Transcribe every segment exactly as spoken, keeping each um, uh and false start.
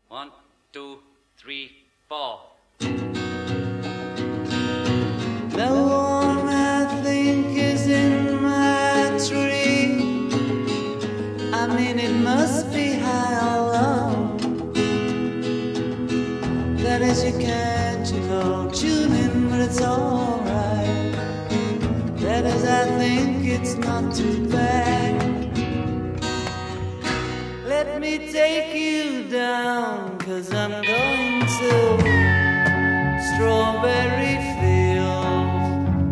One, two, three, four. The one I think is in my tree. I mean, it must be high or low. That is, you can't, you know, tune in, but it's alright. That is, I think it's not too bad. Let me take you down, 'cause I'm going to Strawberry Fields.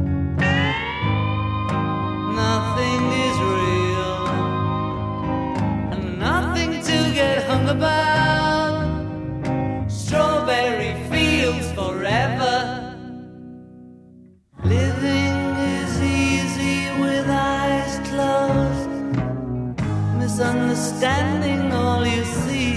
Nothing is real, and nothing to get hung about. Strawberry Fields forever. Living is easy with eyes closed, misunderstanding all you see.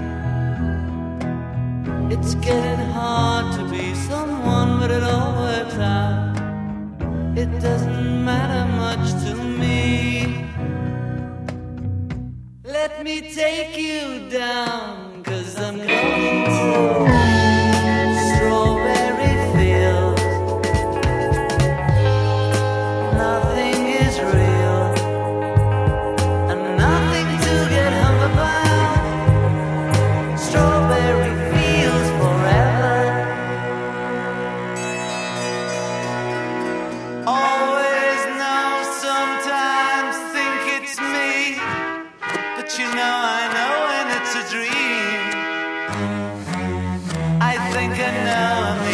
It's getting hard to be someone, but it all works out. It doesn't matter much to me. Let me take you down, 'cause I'm going to Strawberry Fields. Nothing is real, and nothing to get hung about. Strawberry Fields forever. Always know, sometimes think it's me, but you know I know when it's a dream. I think I know.